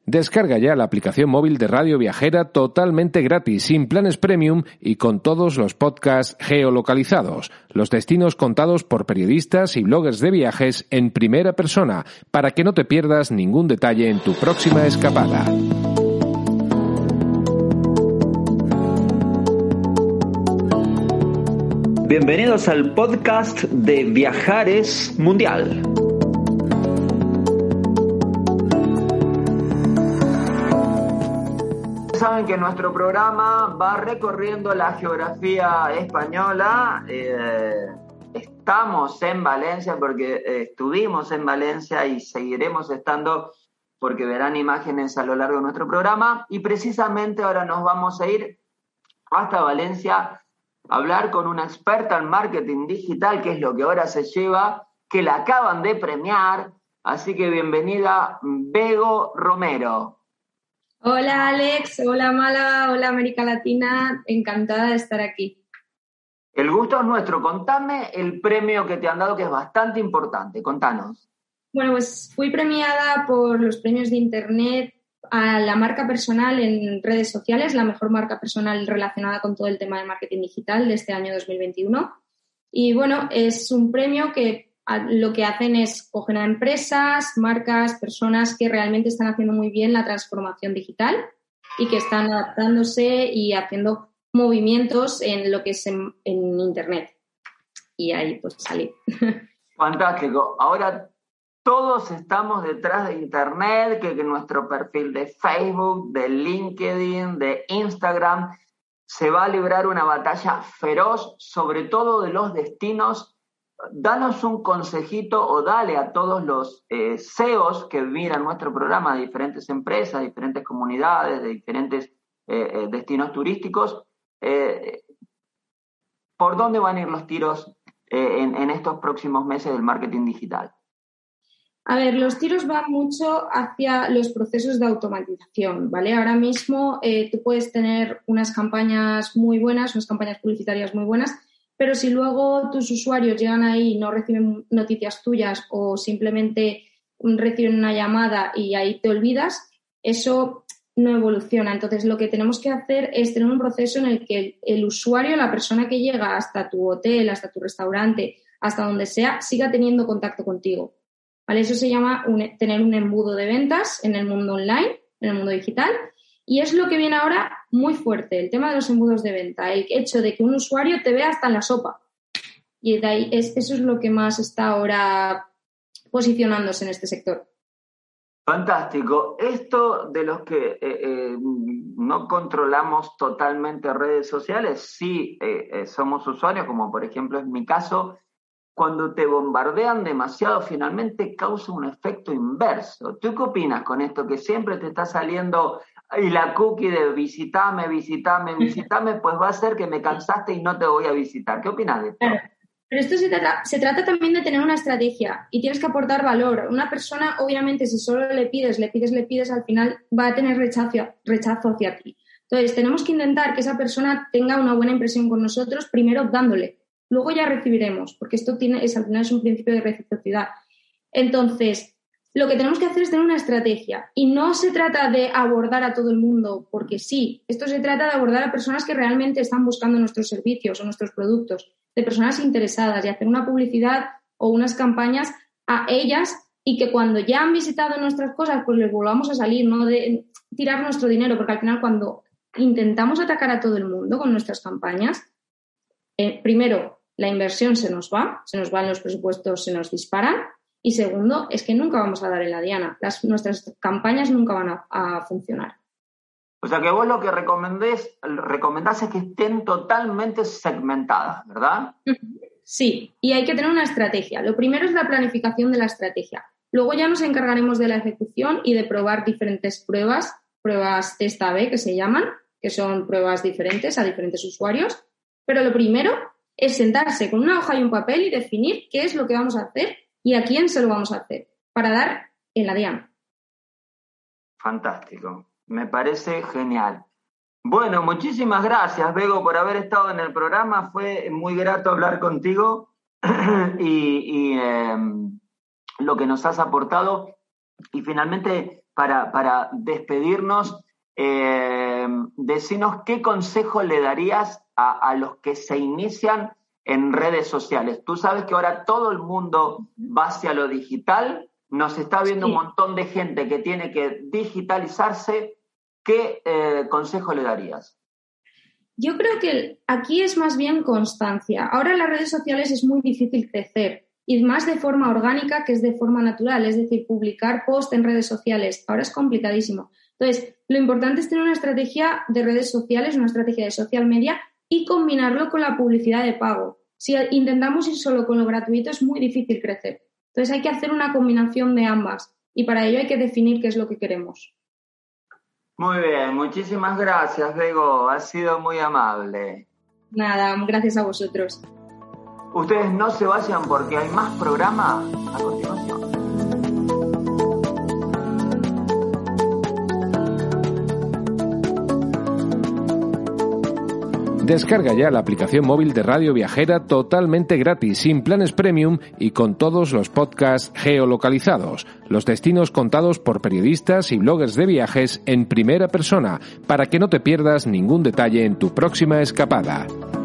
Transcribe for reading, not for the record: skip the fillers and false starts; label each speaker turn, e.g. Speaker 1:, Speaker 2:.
Speaker 1: Descarga ya la aplicación móvil de Radio Viajera totalmente gratis, sin planes premium y con todos los podcasts geolocalizados, los destinos contados por periodistas y bloggers de viajes en primera persona, para que no te pierdas ningún detalle en tu próxima escapada.
Speaker 2: Bienvenidos al podcast de Viajares Mundial. Saben que nuestro programa va recorriendo la geografía española. Estamos en Valencia porque estuvimos en Valencia y seguiremos estando porque verán imágenes a lo largo de nuestro programa. Y precisamente ahora nos vamos a ir hasta Valencia a hablar con una experta en marketing digital, que es lo que ahora se lleva, que la acaban de premiar. Así que bienvenida, Bego Romero.
Speaker 3: Hola Alex, hola Málaga, hola América Latina, encantada de estar aquí.
Speaker 2: El gusto es nuestro. Contame el premio que te han dado, que es bastante importante. Contanos.
Speaker 3: Bueno, pues fui premiada por los premios de Internet a la marca personal en redes sociales, la mejor marca personal relacionada con todo el tema de marketing digital de este año 2021. Y bueno, es un premio que lo que hacen es coger a empresas, marcas, personas que realmente están haciendo muy bien la transformación digital y que están adaptándose y haciendo movimientos en lo que es en Internet. Y ahí pues salí.
Speaker 2: Fantástico. Ahora todos estamos detrás de Internet, que nuestro perfil de Facebook, de LinkedIn, de Instagram, se va a librar una batalla feroz, sobre todo de los destinos. Danos un consejito o dale a todos los CEOs que miran nuestro programa de diferentes empresas, de diferentes comunidades, de diferentes destinos turísticos, ¿por dónde van a ir los tiros en estos próximos meses del marketing digital?
Speaker 3: A ver, los tiros van mucho hacia los procesos de automatización, ¿vale? Ahora mismo tú puedes tener unas campañas muy buenas, unas campañas publicitarias muy buenas, pero si luego tus usuarios llegan ahí y no reciben noticias tuyas o simplemente reciben una llamada y ahí te olvidas, eso no evoluciona. Entonces, lo que tenemos que hacer es tener un proceso en el que el usuario, la persona que llega hasta tu hotel, hasta tu restaurante, hasta donde sea, siga teniendo contacto contigo, ¿vale? Eso se llama tener un embudo de ventas en el mundo online, en el mundo digital. Y es lo que viene ahora muy fuerte, el tema de los embudos de venta, el hecho de que un usuario te vea hasta en la sopa. Y de ahí eso es lo que más está ahora posicionándose en este sector.
Speaker 2: Fantástico. Esto de los que no controlamos totalmente redes sociales, sí somos usuarios, como por ejemplo es mi caso. Cuando te bombardean demasiado, finalmente causa un efecto inverso. ¿Tú qué opinas con esto? Que siempre te está saliendo y la cookie de visitame, pues va a ser que me cansaste y no te voy a visitar. ¿Qué opinas de esto?
Speaker 3: Claro. Pero esto se trata también de tener una estrategia y tienes que aportar valor. Una persona, obviamente, si solo le pides, al final va a tener rechazo hacia ti. Entonces, tenemos que intentar que esa persona tenga una buena impresión con nosotros, primero dándole. Luego ya recibiremos, porque esto al final es un principio de reciprocidad. Entonces, lo que tenemos que hacer es tener una estrategia. Y no se trata de abordar a todo el mundo, porque sí. Esto se trata de abordar a personas que realmente están buscando nuestros servicios o nuestros productos, de personas interesadas, y hacer una publicidad o unas campañas a ellas y que cuando ya han visitado nuestras cosas, pues les volvamos a salir, no de tirar nuestro dinero, porque al final cuando intentamos atacar a todo el mundo con nuestras campañas, primero, la inversión se nos van los presupuestos, se nos disparan, y segundo, es que nunca vamos a dar en la diana. Nuestras campañas nunca van a funcionar.
Speaker 2: O sea que vos lo que recomendás es que estén totalmente segmentadas, ¿verdad?
Speaker 3: Sí, y hay que tener una estrategia. Lo primero es la planificación de la estrategia. Luego ya nos encargaremos de la ejecución y de probar diferentes pruebas test A/B que se llaman, que son pruebas diferentes a diferentes usuarios. Pero lo primero es sentarse con una hoja y un papel y definir qué es lo que vamos a hacer y a quién se lo vamos a hacer para dar en la diana.
Speaker 2: Fantástico. Me parece genial. Bueno, muchísimas gracias, Bego, por haber estado en el programa. Fue muy grato hablar contigo y lo que nos has aportado. Y finalmente para despedirnos, decinos qué consejo le darías a los que se inician en redes sociales. Tú sabes que ahora todo el mundo va hacia lo digital, nos está viendo un montón de gente que tiene que digitalizarse. ¿Qué consejo le darías?
Speaker 3: Yo creo que aquí es más bien constancia. Ahora en las redes sociales es muy difícil crecer, y más de forma orgánica que es de forma natural, es decir, publicar post en redes sociales. Ahora es complicadísimo. Entonces, lo importante es tener una estrategia de redes sociales, una estrategia de social media y combinarlo con la publicidad de pago. Si intentamos ir solo con lo gratuito es muy difícil crecer. Entonces hay que hacer una combinación de ambas y para ello hay que definir qué es lo que queremos.
Speaker 2: Muy bien, muchísimas gracias, Bego. Has sido muy amable.
Speaker 3: Nada, gracias a vosotros.
Speaker 2: Ustedes no se vayan porque hay más programa a continuación.
Speaker 1: Descarga ya la aplicación móvil de Radio Viajera totalmente gratis, sin planes premium y con todos los podcasts geolocalizados, los destinos contados por periodistas y bloggers de viajes en primera persona, para que no te pierdas ningún detalle en tu próxima escapada.